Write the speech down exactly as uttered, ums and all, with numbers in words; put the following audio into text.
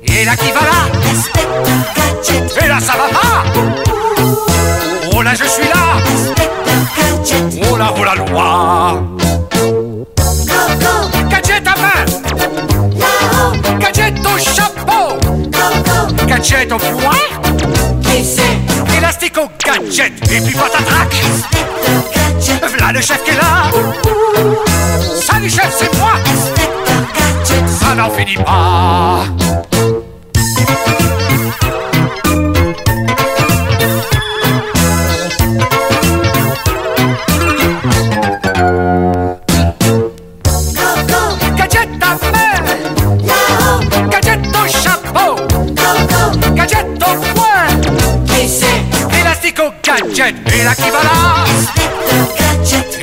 Et là qui va là? Inspecteur Gadget. Et là ça va pas? Oh là je suis là! Inspecteur Gadget. Oh là oh la loi! Go, go, Gadget à main! là-haut. Gadget au chapeau! Go, go, Gadget au poing! qui c'est? Élastique au gadget! Et puis patatrac! Inspecteur Gadget. V'là le chef qui est là! Salut chef, c'est moi! Inspecteur Gadget. Ça n'en finit pas!